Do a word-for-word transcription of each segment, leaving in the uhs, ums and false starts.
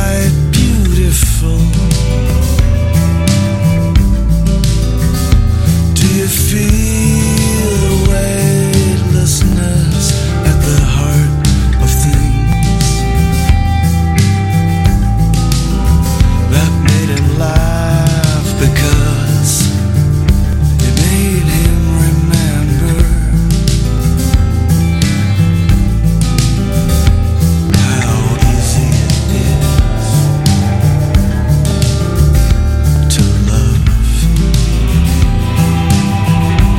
quite beautiful. Do you feel the weightlessness at the heart of things that made him laugh because it made him remember how easy it is to love.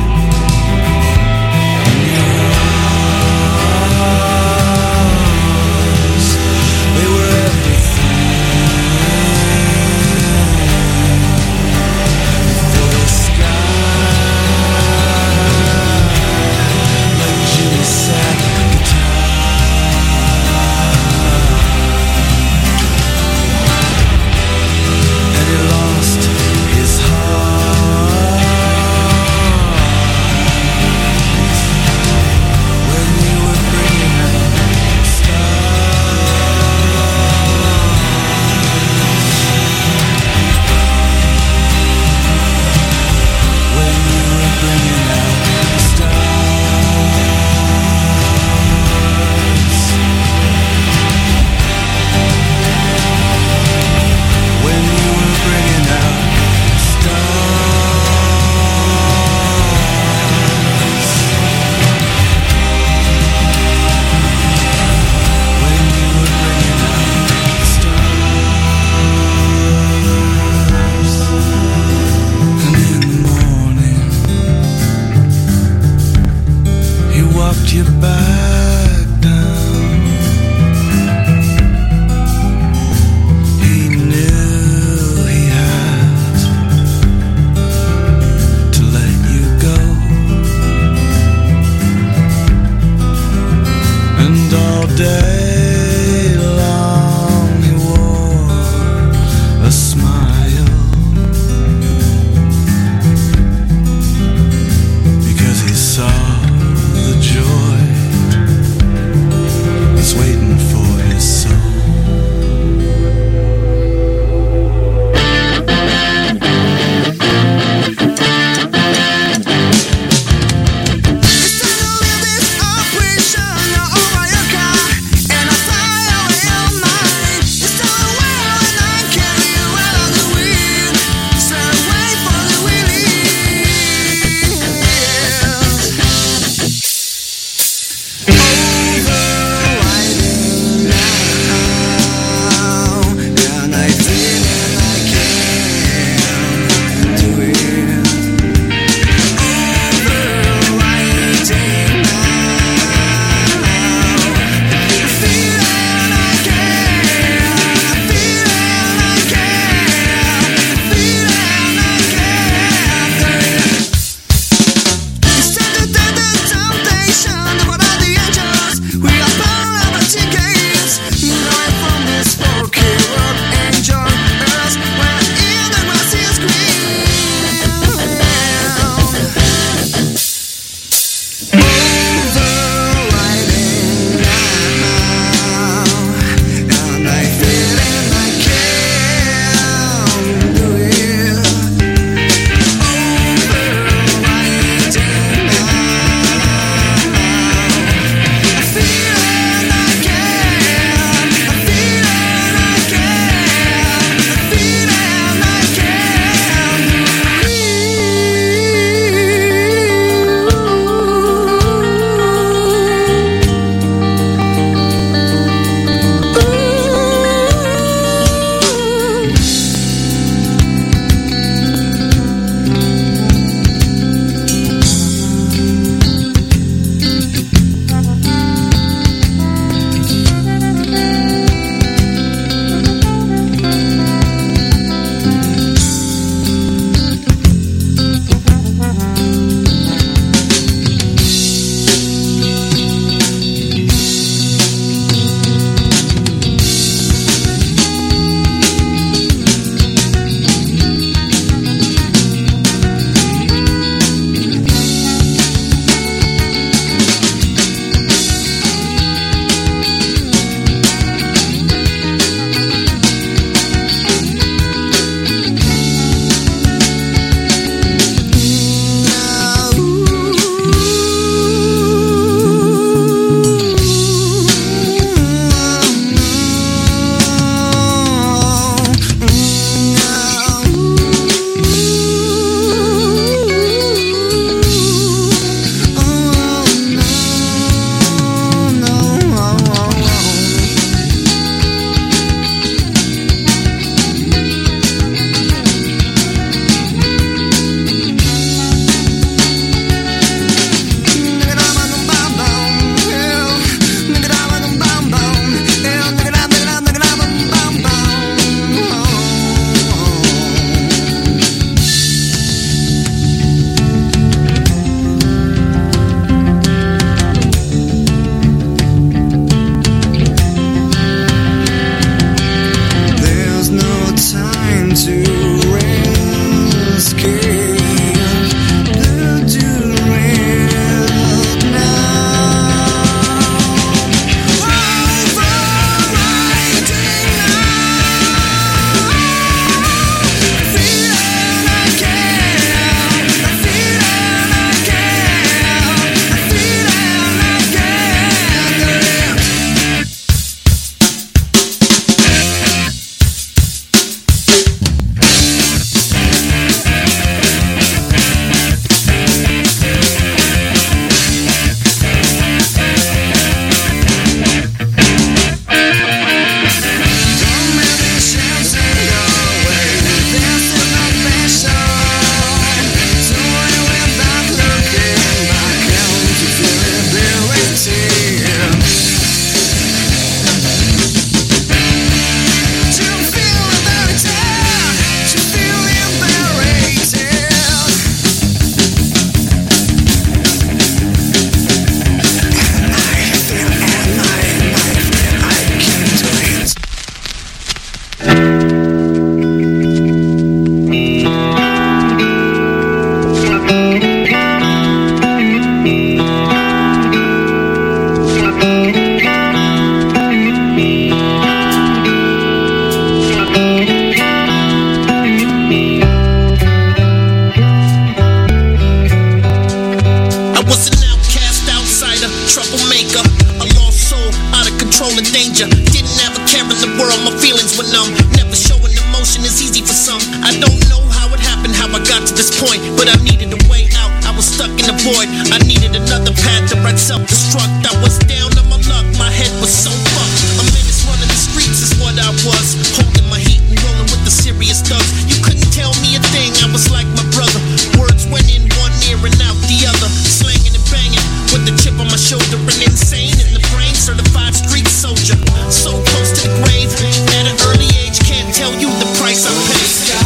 numb. Never showing emotion is easy for some. I don't know how it happened, how I got to this point, but I needed a way out. I was stuck in the void. I needed another path to right self-destruct. I was down on my luck, my head was so fucked. A menace running the streets is what I was, holding my heat and rolling with the serious thugs. You couldn't tell me a thing, I was like my brother. Words went in one ear and out the other, slanging and banging with the chip on my shoulder and insane in the brain. Certified street soldier, so close to the grave. At an early age, can't tell you the price I paid.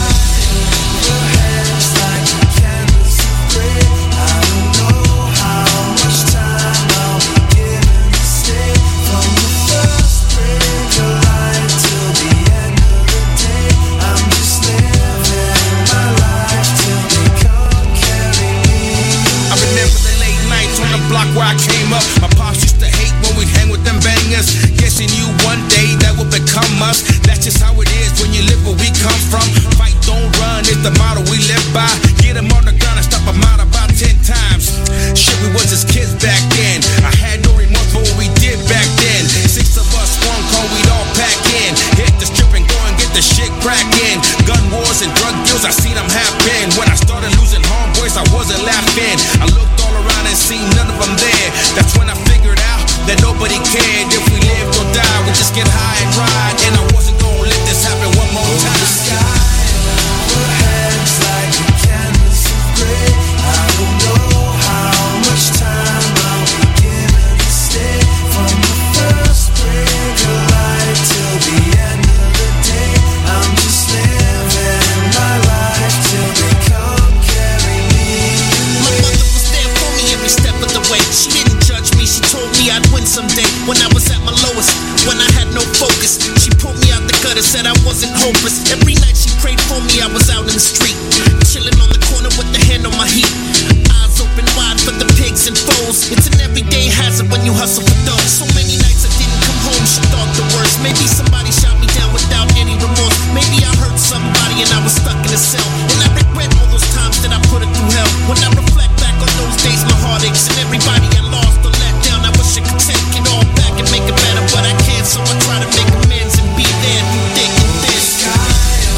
Where I came up, my pops used to hate when we'd hang with them bangers. Guessing you one day that will become us. That's just how it is when you live where we come from. Fight, don't run, is the motto we live by. Get them on the ground and stop them out about ten times. Shit, we was just kids back then. I had no remorse for what we did back then. Six of us, one car, we'd all pack in. Hit the strip and go and get the shit cracking. Gun wars and drug deals, I seen them happen. When I started losing homeboys, I wasn't laughing. I looked all around and seen none of them there. That's when I figured out that nobody cared if we lived or died. We just get high and ride, and I wasn't gonna let this happen one more time. The sky over heads like a canvas of gray. I don't know how much time I'll be given to stay. From the first break of light till the end of the day, I'm just living my life till they come carry me. My mother was there for me every step of the way. She didn't judge me, she told me I'd win someday. When I was at my lowest, when I had no focus, she pulled me out the gutter, said I wasn't hopeless. Every night she prayed for me, I was out in the street, chilling on the corner with the hand on my heat. Eyes open wide for the pigs and foes. It's an everyday hazard when you hustle for dough. So many nights I didn't come home, she thought the worst. Maybe somebody shot me down without any remorse. Maybe I hurt somebody and I was stuck in a cell. And I regret all those times that I put it through hell. When I reflect back on those days, my heart aches. And everybody I lost or let down, I wish I could take it all back and make it better, but I can't. So I try to make amends and be there through thick and thin. Sky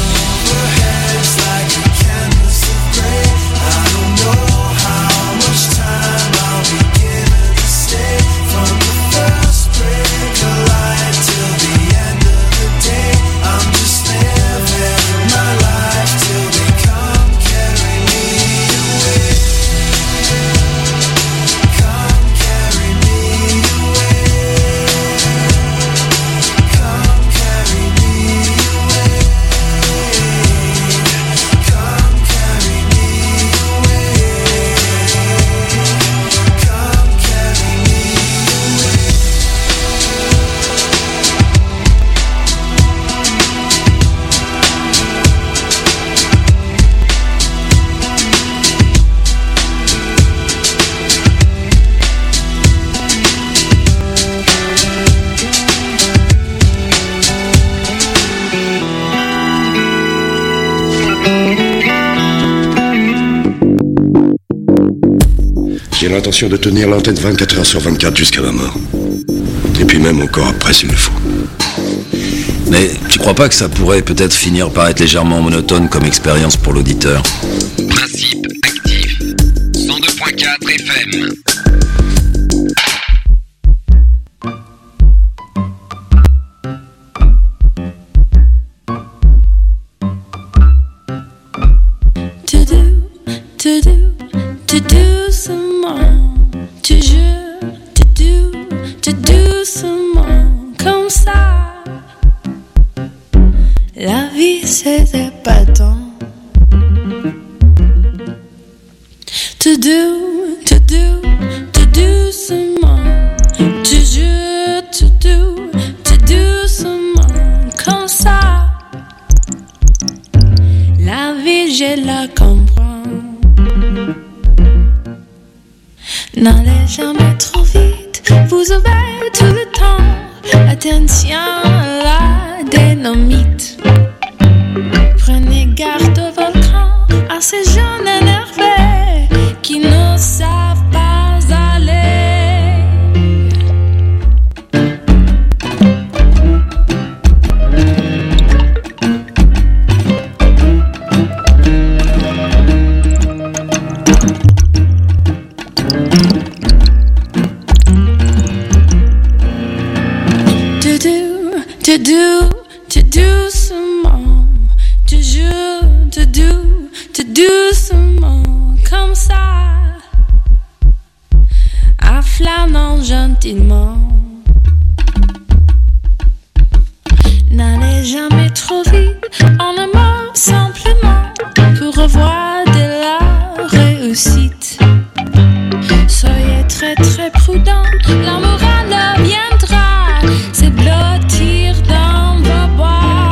overhead's like a canvas of gray. I don't know how much time I'll be given to stay. From the first break of light till the end of the day, I'm just living my life till they come carry me away. Come carry me away. Come carry me away. Come carry me away. Come carry me away. J'ai l'intention de tenir l'antenne vingt-quatre heures sur vingt-quatre jusqu'à ma mort. Et puis même encore après s'il le faut. Mais tu crois pas que ça pourrait peut-être finir par être légèrement monotone comme expérience pour l'auditeur? Principe actif. cent deux point quatre F M. To do, to do, to do seulement, toujours, to do, to do seulement, comme ça. La vie c'est épatant. To do, to do, to do seulement, toujours, to do, to do seulement, comme ça. La vie je la comprends. N'allez jamais trop vite, vous aurez tout le temps. Attention à la dynamite. Prenez garde au volcan, à ces jeunes énervés qui ne savent pas aller. doucement comme ça, en flânant gentiment. N'allez jamais trop vite, en un mot simplement, pour revoir de la réussite. Soyez très très prudent, la morale viendra se blottir dans vos bois.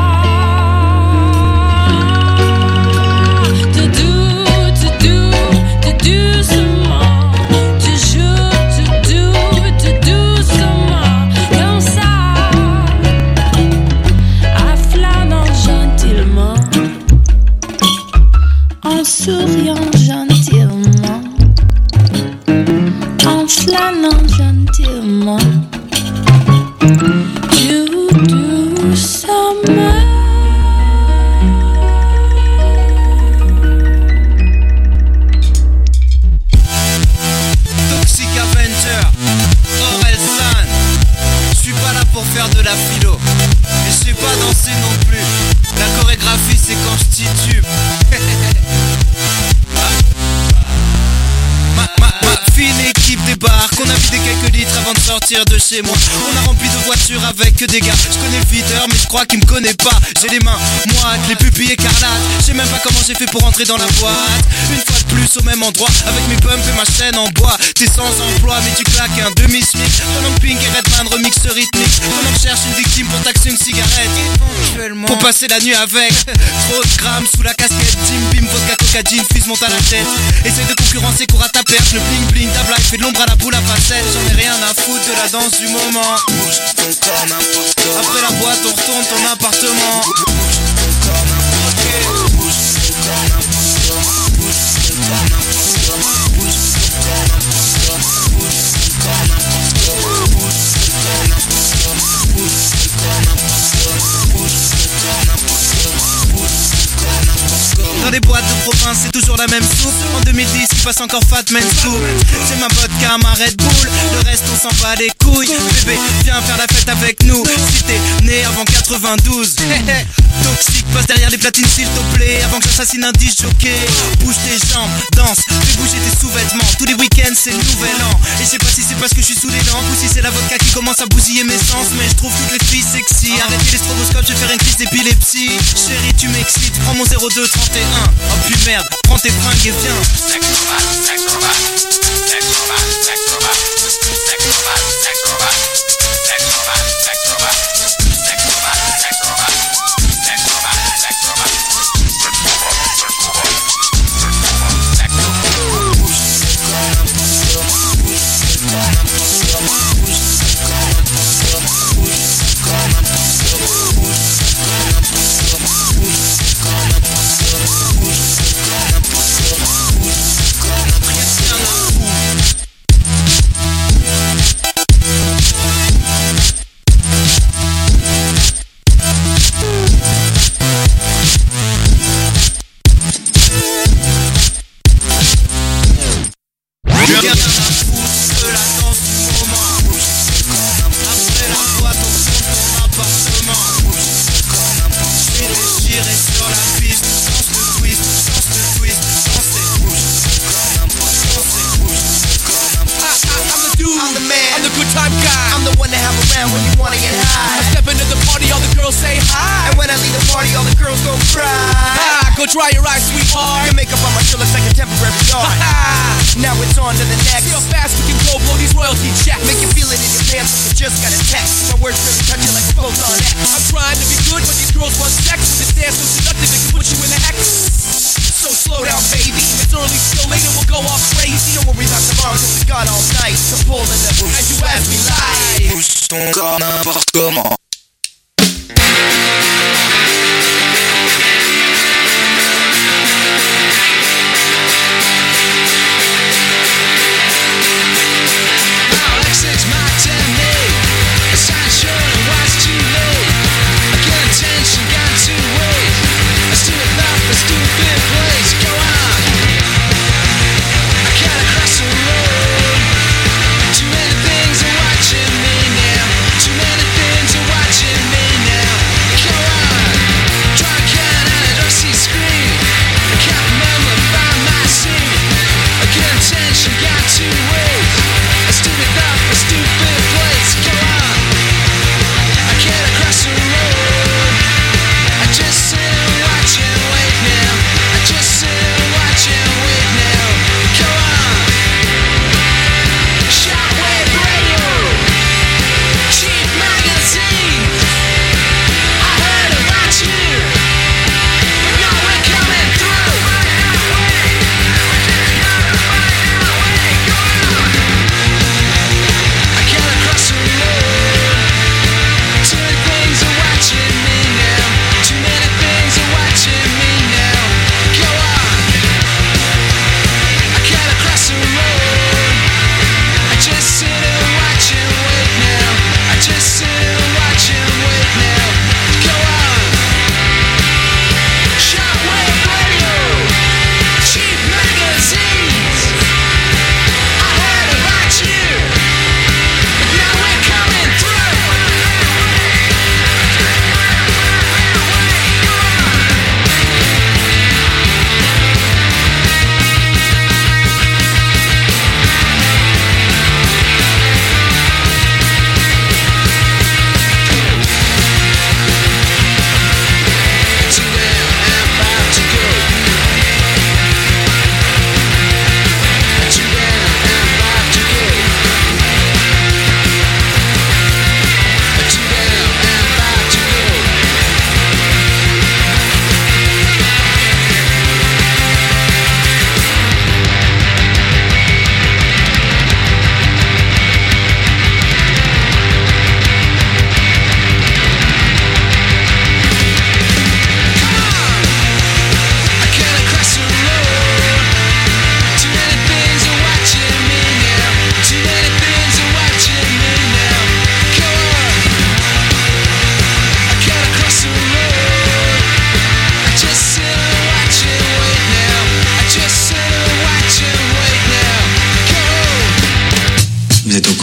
Tout doux, tout doux, tout doucement, toujours tout doux, tout doucement, comme ça, en flânant gentiment, en souriant gentiment, en flânant gentiment, tout doucement. Toxic Avenger, Orelsan. Je suis pas là pour faire de la philo, et je sais pas danser non plus. La chorégraphie c'est quand je titube. Ma, ma, ma fine équipe débarque, on a vidé quelques litres avant de sortir de chez moi. On a rempli de voitures avec que des gars. Je connais le videur mais je crois qu'il me connaît pas. J'ai les mains moites, les pupilles écarlates. Je sais même pas comment j'ai fait pour entrer dans la boîte. Une fois de plus au même endroit, avec mes pumps et ma chaîne en bois. T'es sans emploi mais tu claques un demi-smic. Pendant que Pink et Redman remix rythmique. Pendant que je cherche une victime pour taxer une cigarette, éventuellement pour passer la nuit avec. Trop de grammes sous la casquette. Jim Bim, vodka, cocaïne, fuse monte à la tête. Essaye de concurrencer, cours à ta perte. Le bling bling, ta blague fait de l'ombre à la boule à facettes. J'en ai rien à foutre de la danse du moment. Bouge ton corps n'importe quoi. Après la boîte on retourne ton appartement. Bouge ton corps n'importe quoi. Bouge ton corps n'importe quoi. Bouge ton corps n'importe quoi. Bouge ton corps n'importe quoi. Bouge ton corps n'importe quoi. Bouge ton corps n'importe quoi. Bouge ton corps n'importe quoi. Bouge ton corps n'importe quoi. Bouge ton corps n'importe quoi. Dans les boîtes de province c'est toujours la même soupe. En deux mille dix il passe encore Fat Man Soup. C'est ma vodka, ma Red Bull. Le reste on s'en bat les couilles. Bébé viens faire la fête avec nous. Si t'es né avant quatre-vingt-douze. Toxique passe derrière les platines s'il te plaît. Avant que j'assassine un disc jockey. Bouge tes jambes, danse, fais bouger tes sous-vêtements. Tous les week-ends c'est le nouvel an. Et je sais pas si c'est parce que je suis sous les lampes ou si c'est la vodka qui commence à bousiller mes sens. Mais je trouve toutes les filles sexy. Arrêtez les stroboscopes, je vais faire une crise d'épilepsie. Chérie tu m'excites, prends mon zéro deux trente et un. Oh puis merde, prends tes fringues et viens. Sex robot, sex robot, sex robot, sex robot, sex robot, sex robot, sex robot, sex robot, sex robot, sex robot, sex robot, sex robot, sex robot. Bouge ton corps n'importe quoi. Bouge ton corps n'importe quoi. Bouge ton corps n'importe quoi. Bouge ton corps n'importe quoi. Bouge ton corps n'importe quoi. Bouge ton corps n'importe quoi. Bouge ton corps n'importe quoi. Bouge ton corps n'importe quoi. Rien à foutre de la danse du moment. Bouge ton corps n'importe. Après la boîte on retourne ton appartement. Bouge ton corps n'importe. Je suis déchiré sur la piste. Danse le twist, danse le twist, dansez. Bouge ton corps n'importe. Dansez, bouge ton corps n'importe. I'm the dude, I'm the man, I'm the good time guy. I'm the one to have around when you wanna get high. I step into the party, all the girls say hi. And when I leave the party, all the girls go cry. Ah, go dry your eyes, sweetheart. Your makeup on my shirt looks like a temporary yard. Now it's on to the next. See how fast we can go, blow these royalty checks. Make you feel it in your pants, you just got a text. My words really touch you like a bolt on X. I'm trying to be good, but these girls want sex. With this dance so seductive, it can put you in the X. So slow down, baby. It's early, still later, we'll go off crazy. Don't worry about tomorrow, cause we got all night to pull in the booth. And you ask me live. Bouge ton corps n'importe comment. Stupid place, go on. I can't cross the road. Too many things are watching me now. Too many things are watching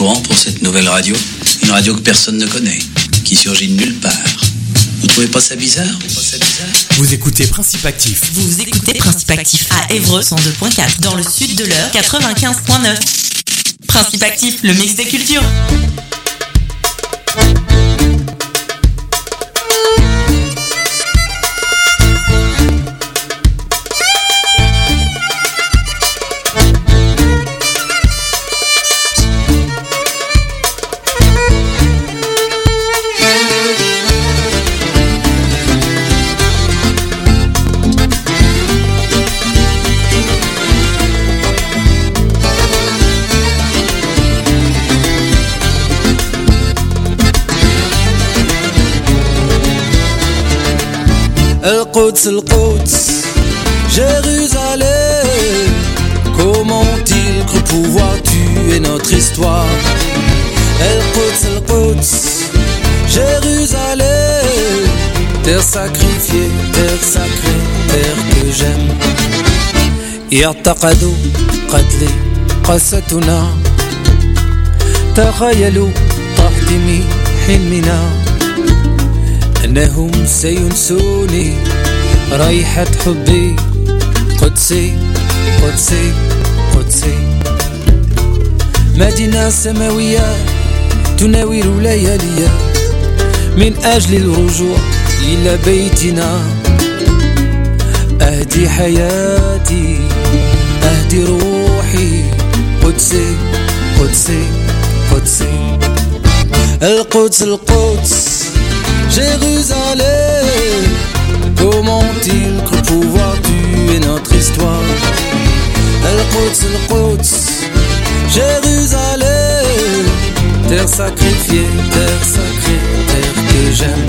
courant pour cette nouvelle radio. Une radio que personne ne connaît, qui surgit de nulle part. Vous trouvez pas ça bizarre? Vous écoutez Principe Actif. Vous écoutez Principe Actif à Évreux cent deux virgule quatre, dans le sud de l'Eure quatre-vingt-quinze virgule neuf. Principe Actif, le mix des cultures. القدس القدس Jérusalem, comment ont-ils cru pouvoir tuer notre histoire? El-Quds, El-Quds, Jérusalem, terre sacrifiée, terre sacrée, terre que j'aime. يعتقدوا قتلي قصتنا، تخيلوا تحطيم حلمنا، أنهم سينسوني ريحة حبي. قدسي قدسي قدسي، مدينة سماوية تناور لياليا من أجل الرجوع إلى بيتنا. أهدي حياتي أهدي روحي، قدسي قدسي قدسي. القدس القدس Jérusalem, comment ont-ils cru pouvoir tuer notre histoire? El-Quds, El-Quds, Jérusalem, terre sacrifiée, terre sacrée, terre que j'aime.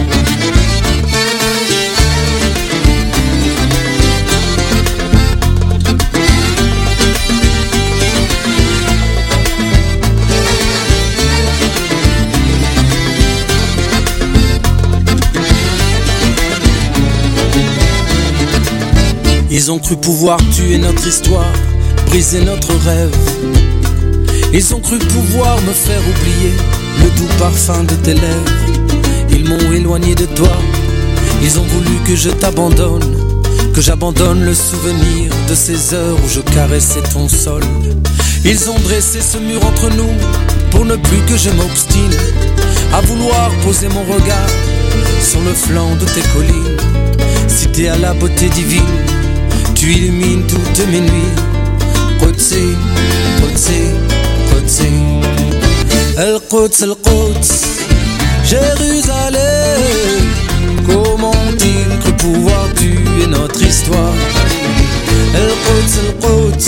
Ils ont cru pouvoir tuer notre histoire, briser notre rêve. Ils ont cru pouvoir me faire oublier le doux parfum de tes lèvres. Ils m'ont éloigné de toi, ils ont voulu que je t'abandonne, que j'abandonne le souvenir de ces heures où je caressais ton sol. Ils ont dressé ce mur entre nous pour ne plus que je m'obstine à vouloir poser mon regard sur le flanc de tes collines. Cité à la beauté divine, tu illumines toutes mes nuits. Qudsi, Qudsi, Qudsi. El-Quds, El-Quds, Jérusalem, comment ont-ils cru pouvoir tuer notre histoire? El-Quds, El-Quds,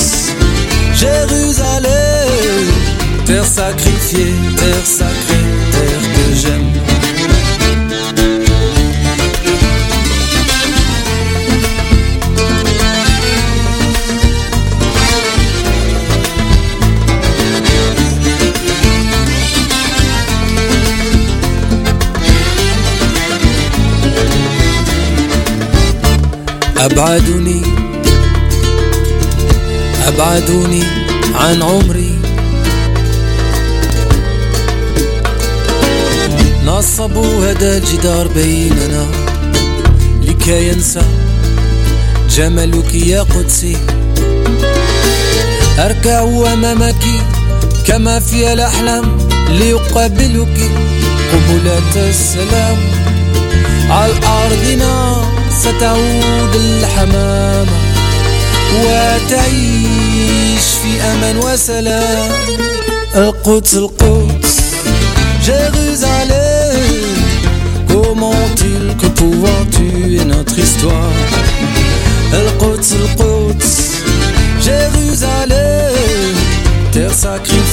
Jérusalem, terre sacrifiée, terre sacrée, terre que j'aime. أبعدوني أبعدوني عن عمري، نصبوا هذا الجدار بيننا لكي ينسى جمالك يا قدسي. أركع أمامك كما في الأحلام ليقابلك قبلات السلام. على أرضنا ستعود الحمامة وتعيش في أمان وسلام. القدس القدس Jérusalem, comment ont-ils cru pouvoir tuer notre histoire? El-Quds, El-Quds, Jérusalem, terre sacrée,